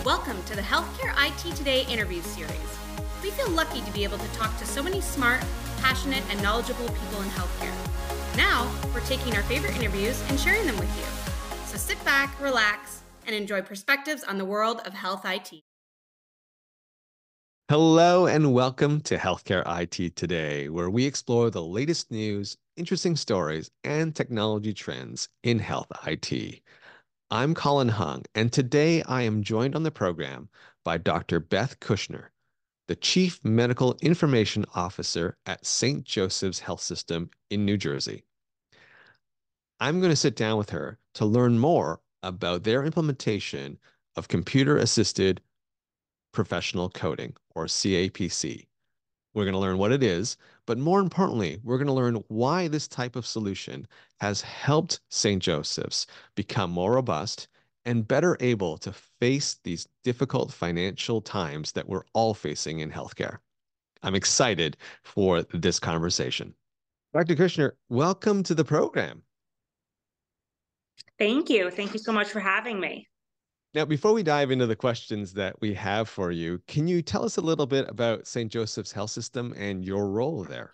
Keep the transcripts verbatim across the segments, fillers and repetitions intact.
Welcome to the Healthcare I T Today interview series. We feel lucky to be able to talk to so many smart, passionate, and knowledgeable people in healthcare. Now, we're taking our favorite interviews and sharing them with you. So sit back, relax, and enjoy perspectives on the world of health I T. Hello and welcome to Healthcare I T Today, where we explore the latest news, interesting stories, and technology trends in health I T. I'm Colin Hung, and today I am joined on the program by Doctor Beth Kushner, the Chief Medical Information Officer at Saint Joseph's Health System in New Jersey. I'm going to sit down with her to learn more about their implementation of computer-assisted professional coding, or C A P C. We're going to learn what it is, but more importantly, we're going to learn why this type of solution has helped Saint Joseph's become more robust and better able to face these difficult financial times that we're all facing in healthcare. I'm excited for this conversation. Doctor Kushner, welcome to the program. Thank you. Thank you so much for having me. Now, before we dive into the questions that we have for you, can you tell us a little bit about Saint Joseph's Health System and your role there?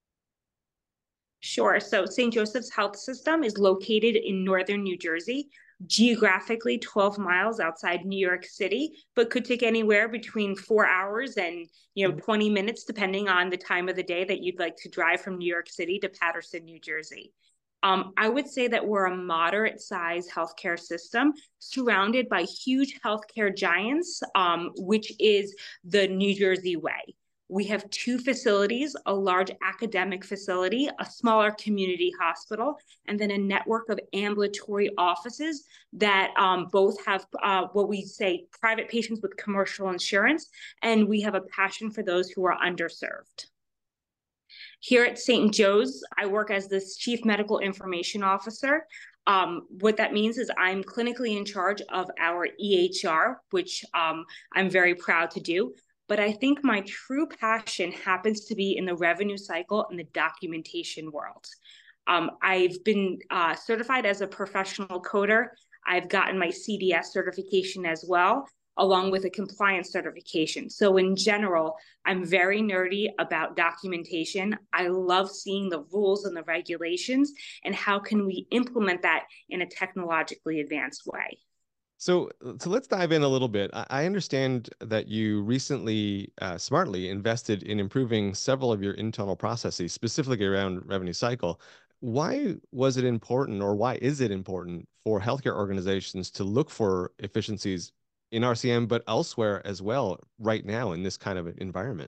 Sure. So Saint Joseph's Health System is located in northern New Jersey, geographically twelve miles outside New York City, but could take anywhere between four hours and you know twenty minutes, depending on the time of the day that you'd like to drive from New York City to Paterson, New Jersey. Um, I would say that we're a moderate-sized healthcare system surrounded by huge healthcare giants, um, which is the New Jersey way. We have two facilities, a large academic facility, a smaller community hospital, and then a network of ambulatory offices that um, both have uh, what we say private patients with commercial insurance, and we have a passion for those who are underserved. Here at Saint Joe's, I work as the Chief Medical Information Officer. Um, what that means is I'm clinically in charge of our E H R, which um, I'm very proud to do. But I think my true passion happens to be in the revenue cycle and the documentation world. Um, I've been uh, certified as a professional coder. I've gotten my C D S certification as well, along with a compliance certification. So in general, I'm very nerdy about documentation. I love seeing the rules and the regulations and how can we implement that in a technologically advanced way. So, so let's dive in a little bit. I understand that you recently uh, smartly invested in improving several of your internal processes, specifically around revenue cycle. Why was it important, or why is it important for healthcare organizations to look for efficiencies in R C M, but elsewhere as well right now in this kind of environment?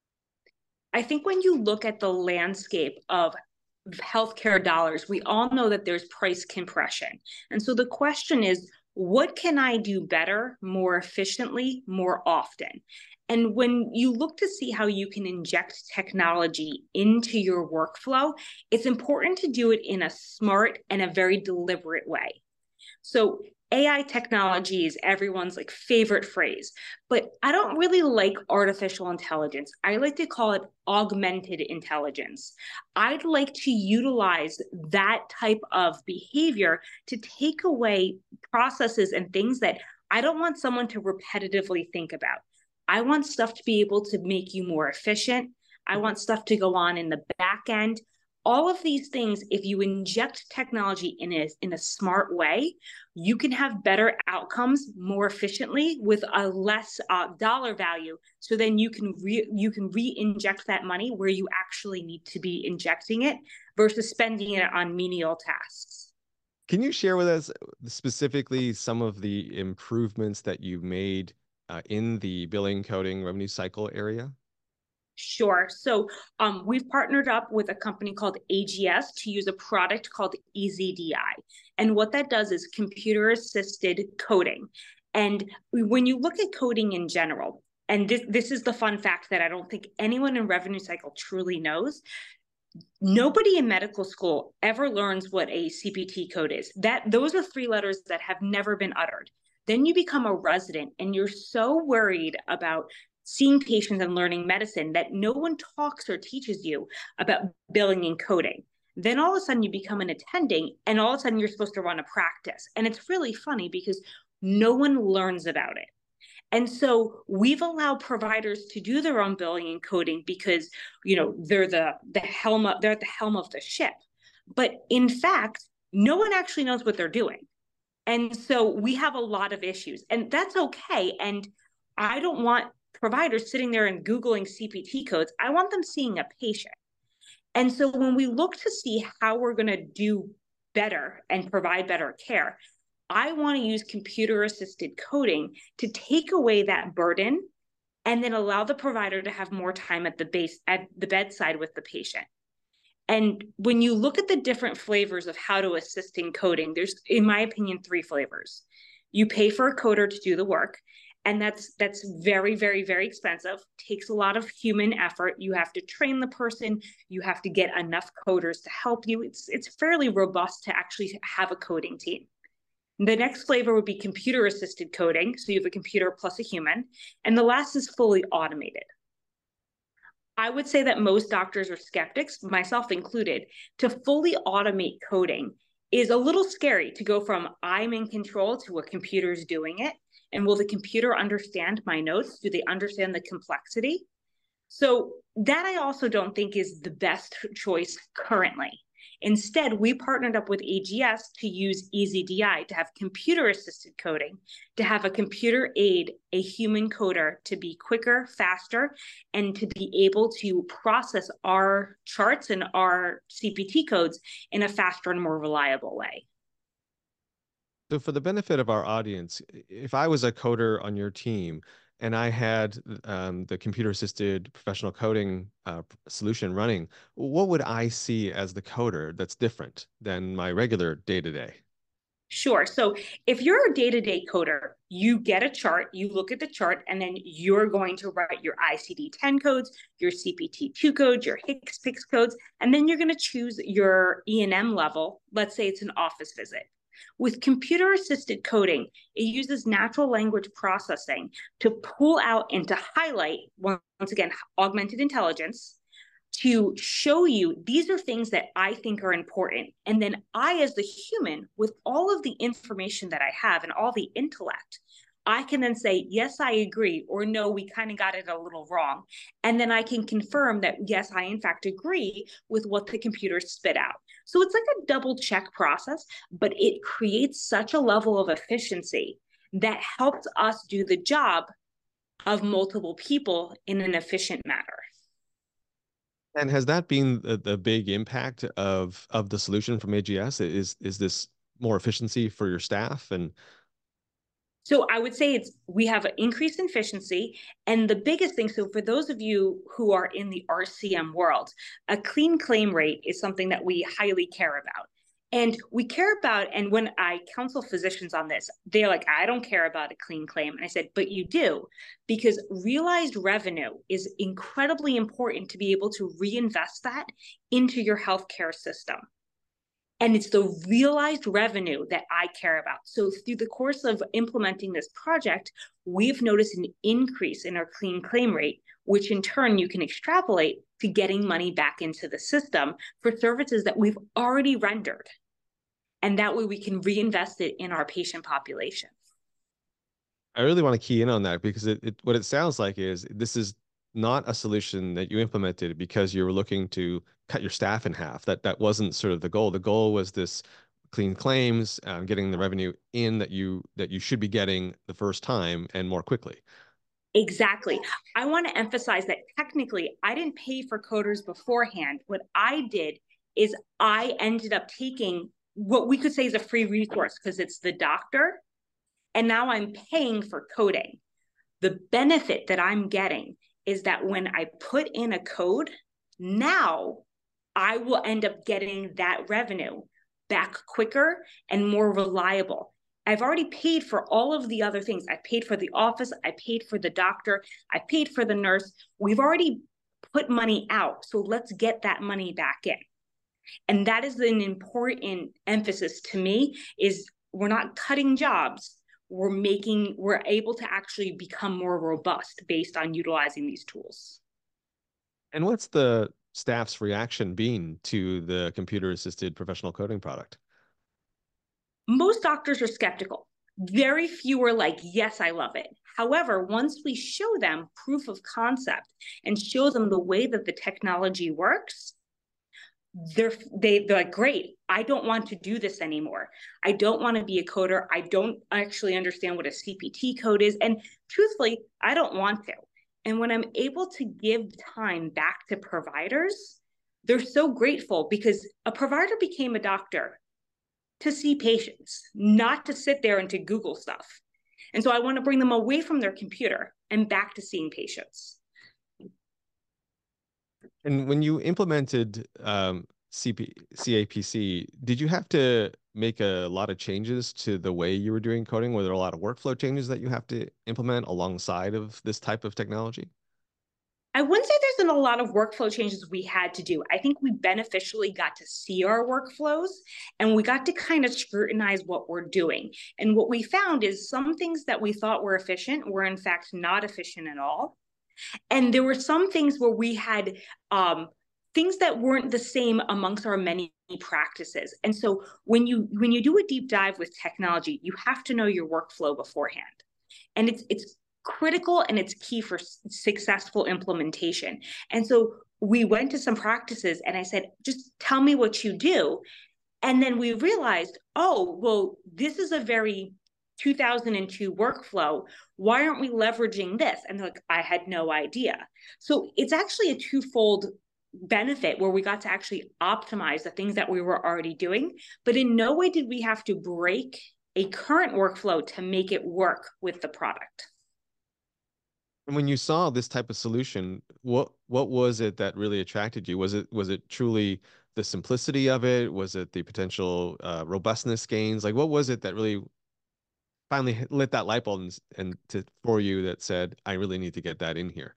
I think when you look at the landscape of healthcare dollars, we all know that there's price compression. And so the question is, what can I do better, more efficiently, more often? And when you look to see how you can inject technology into your workflow, it's important to do it in a smart and a very deliberate way. So A I technology is everyone's like favorite phrase, but I don't really like artificial intelligence. I like to call it augmented intelligence. I'd like to utilize that type of behavior to take away processes and things that I don't want someone to repetitively think about. I want stuff to be able to make you more efficient. I want stuff to go on in the back end. All of these things, if you inject technology in a, in a smart way, you can have better outcomes more efficiently with a less uh, dollar value. So then you can re, you can re-inject that money where you actually need to be injecting it versus spending it on menial tasks. Can you share with us specifically some of the improvements that you've made uh, in the billing, coding, revenue cycle area? Sure. So um, we've partnered up with a company called A G S to use a product called E Z D I. And what that does is computer assisted coding. And when you look at coding in general, and this, this is the fun fact that I don't think anyone in revenue cycle truly knows, nobody in medical school ever learns what a C P T code is. That those are three letters that have never been uttered. Then you become a resident and you're so worried about seeing patients and learning medicine that no one talks or teaches you about billing and coding. Then all of a sudden you become an attending and all of a sudden you're supposed to run a practice. And it's really funny because no one learns about it. And so we've allowed providers to do their own billing and coding because, you know, they're the the helm of, they're at the helm of the ship. But in fact, no one actually knows what they're doing. And so we have a lot of issues, and that's okay. And I don't want providers sitting there and Googling C P T codes. I want them seeing a patient. And so when we look to see how we're going to do better and provide better care, I want to use computer assisted coding to take away that burden and then allow the provider to have more time at the base at the bedside with the patient. And when you look at the different flavors of how to assist in coding, there's, in my opinion, three flavors. You pay for a coder to do the work, and that's that's very, very, very expensive. Takes a lot of human effort. You have to train the person. You have to get enough coders to help you. It's it's fairly robust to actually have a coding team. The next flavor would be computer assisted coding. So you have a computer plus a human. And the last is fully automated. I would say that most doctors are skeptics, myself included, to fully automate coding is a little scary to go from I'm in control to a computer's doing it. And will the computer understand my notes? Do they understand the complexity? So that I also don't think is the best choice currently. Instead, we partnered up with A G S to use EasyDI to have computer-assisted coding, to have a computer aid a human coder to be quicker, faster, and to be able to process our charts and our C P T codes in a faster and more reliable way. So for the benefit of our audience, if I was a coder on your team and I had um, the computer-assisted professional coding uh, solution running, what would I see as the coder that's different than my regular day-to-day? Sure. So if you're a day-to-day coder, you get a chart, you look at the chart, and then you're going to write your I C D ten codes, your C P T two codes, your HCPCS codes, and then you're going to choose your E and M level. Let's say it's an office visit. With computer-assisted coding, it uses natural language processing to pull out and to highlight, once again, augmented intelligence, to show you these are things that I think are important. And then I, as the human, with all of the information that I have and all the intellect, I can then say, yes, I agree, or no, we kind of got it a little wrong. And then I can confirm that, yes, I in fact agree with what the computer spit out. So it's like a double check process, but it creates such a level of efficiency that helps us do the job of multiple people in an efficient manner. And has that been the, the big impact of of the solution from A G S? Is is this more efficiency for your staff? And so I would say it's we have an increase in efficiency. And the biggest thing, so for those of you who are in the R C M world, a clean claim rate is something that we highly care about. And we care about, and when I counsel physicians on this, they're like, I don't care about a clean claim. And I said, but you do, because realized revenue is incredibly important to be able to reinvest that into your healthcare system. And it's the realized revenue that I care about. So through the course of implementing this project, we've noticed an increase in our clean claim rate, which in turn you can extrapolate to getting money back into the system for services that we've already rendered. And that way we can reinvest it in our patient population. I really want to key in on that because it, it what it sounds like is this is not a solution that you implemented because you were looking to cut your staff in half. That that wasn't sort of the goal. The goal was this clean claims, um, getting the revenue in that you that you should be getting the first time and more quickly. Exactly. I want to emphasize that technically I didn't pay for coders beforehand. What I did is I ended up taking what we could say is a free resource because it's the doctor, and now I'm paying for coding. The benefit that I'm getting is that when I put in a code, now I will end up getting that revenue back quicker and more reliable. I've already paid for all of the other things. I paid for the office, I paid for the doctor, I paid for the nurse. We've already put money out, so let's get that money back in. And that is an important emphasis to me, is we're not cutting jobs. We're making, we're able to actually become more robust based on utilizing these tools. And what's the staff's reaction been to the computer-assisted professional coding product? Most doctors are skeptical. Very few are like, yes, I love it. However, once we show them proof of concept and show them the way that the technology works, they're they, they're like, great, I don't want to do this anymore. I don't want to be a coder. I don't actually understand what a C P T code is. And truthfully, I don't want to. And when I'm able to give time back to providers, they're so grateful, because a provider became a doctor to see patients, not to sit there and to Google stuff. And so I want to bring them away from their computer and back to seeing patients. And when you implemented um, C P, C A P C, did you have to make a lot of changes to the way you were doing coding? Were there a lot of workflow changes that you have to implement alongside of this type of technology? I wouldn't say there's been a lot of workflow changes we had to do. I think we beneficially got to see our workflows, and we got to kind of scrutinize what we're doing. And what we found is some things that we thought were efficient were in fact not efficient at all. And there were some things where we had um, things that weren't the same amongst our many practices. And so when you when you do a deep dive with technology, you have to know your workflow beforehand. And it's it's critical, and it's key for successful implementation. And so we went to some practices and I said, just tell me what you do. And then we realized, oh, well, this is a very two thousand two workflow. Why aren't we leveraging this? And they're like, I had no idea. So it's actually a twofold benefit where we got to actually optimize the things that we were already doing, but in no way did we have to break a current workflow to make it work with the product. And when you saw this type of solution, what what was it that really attracted you? Was it was it truly the simplicity of it? Was it the potential uh, robustness gains? Like, what was it that really finally lit that light bulb and, and to, for you that said, I really need to get that in here?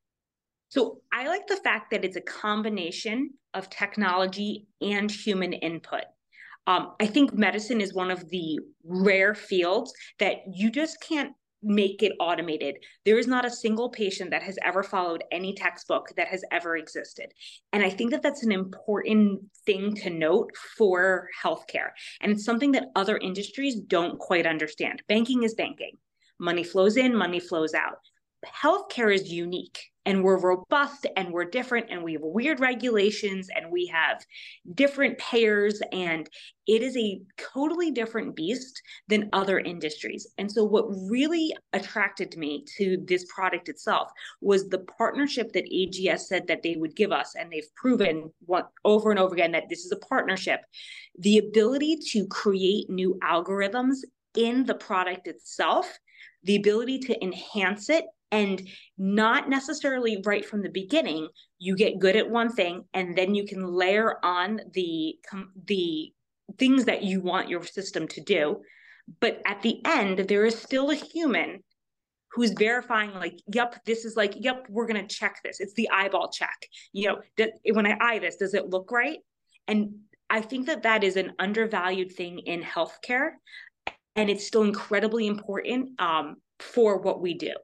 So I like the fact that it's a combination of technology and human input. Um, I think medicine is one of the rare fields that you just can't make it automated. There is not a single patient that has ever followed any textbook that has ever existed. And I think that that's an important thing to note for healthcare. And it's something that other industries don't quite understand. Banking is banking. Money flows in, money flows out. Healthcare is unique, and we're robust, and we're different, and we have weird regulations, and we have different payers, and it is a totally different beast than other industries. And so what really attracted me to this product itself was the partnership that A G S said that they would give us, and they've proven what, over and over again that this is a partnership. The ability to create new algorithms in the product itself, the ability to enhance it, and not necessarily right from the beginning, you get good at one thing and then you can layer on the, the things that you want your system to do. But at the end, there is still a human who's verifying, like, yep, this is like, yep, we're going to check this. It's the eyeball check. You know, that when I eye this, does it look right? And I think that that is an undervalued thing in healthcare. And it's still incredibly important um, for what we do.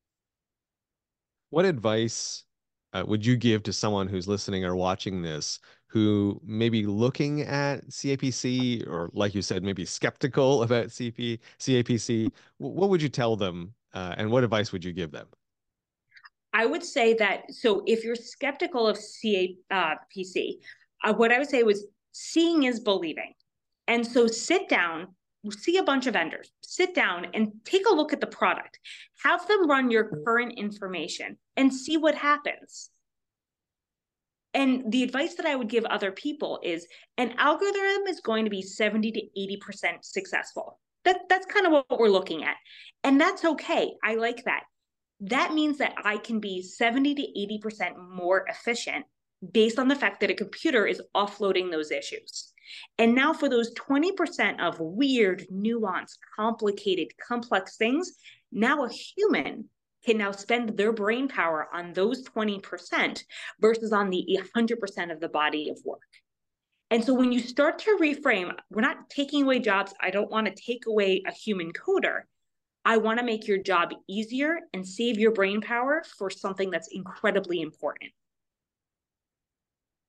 What advice uh, would you give to someone who's listening or watching this who may be looking at C A P C, or like you said, maybe skeptical about C P, C A P C? What would you tell them, uh, and what advice would you give them? I would say that, so if you're skeptical of C A P C, uh, what I would say was seeing is believing. And so sit down, see a bunch of vendors, sit down and take a look at the product, have them run your current information and see what happens. And the advice that I would give other people is an algorithm is going to be seventy to eighty percent successful. That, that's kind of what we're looking at. And that's okay. I like that. That means that I can be seventy to eighty percent more efficient based on the fact that a computer is offloading those issues. And now for those twenty percent of weird, nuanced, complicated, complex things, now a human can now spend their brain power on those twenty percent versus on the one hundred percent of the body of work. And so when you start to reframe, we're not taking away jobs. I don't want to take away a human coder. I want to make your job easier and save your brain power for something that's incredibly important.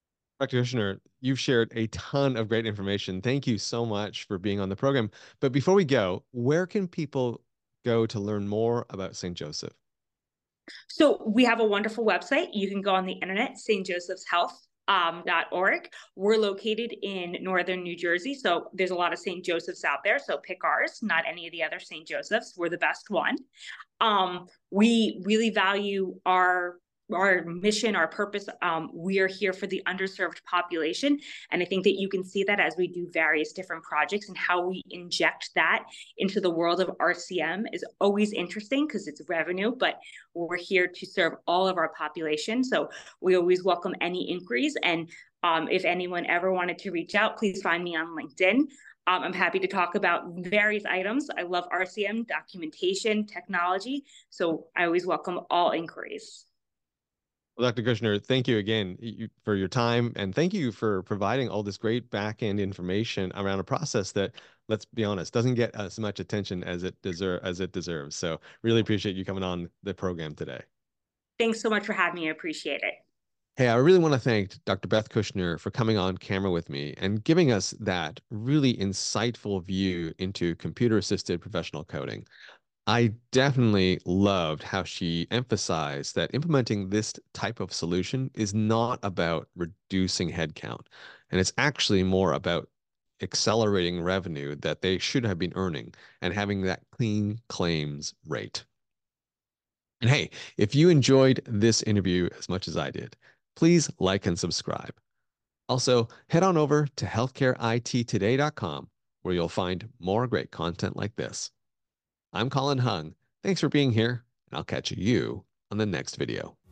Doctor Kushner, you've shared a ton of great information. Thank you so much for being on the program. But before we go, where can people go to learn more about Saint Joseph? So we have a wonderful website. You can go on the internet, Saint Joseph's Health. Um, .org. We're located in northern New Jersey, so there's a lot of Saint Joseph's out there. So pick ours, not any of the other Saint Joseph's. We're the best one. Um, we really value our our mission, our purpose. Um, we are here for the underserved population. And I think that you can see that as we do various different projects, and how we inject that into the world of R C M is always interesting because it's revenue, but we're here to serve all of our population. So we always welcome any inquiries. And um, if anyone ever wanted to reach out, please find me on LinkedIn. Um, I'm happy to talk about various items. I love R C M, documentation, technology. So I always welcome all inquiries. Well, Doctor Kushner, thank you again for your time, and thank you for providing all this great back-end information around a process that, let's be honest, doesn't get as much attention as it deserve as it deserves. So really appreciate you coming on the program today. Thanks so much for having me. I appreciate it. Hey, I really want to thank Doctor Beth Kushner for coming on camera with me and giving us that really insightful view into computer-assisted professional coding. I definitely loved how she emphasized that implementing this type of solution is not about reducing headcount, and it's actually more about accelerating revenue that they should have been earning and having that clean claims rate. And hey, if you enjoyed this interview as much as I did, please like and subscribe. Also, head on over to healthcare I T today dot com, where you'll find more great content like this. I'm Colin Hung. Thanks for being here, and I'll catch you on the next video.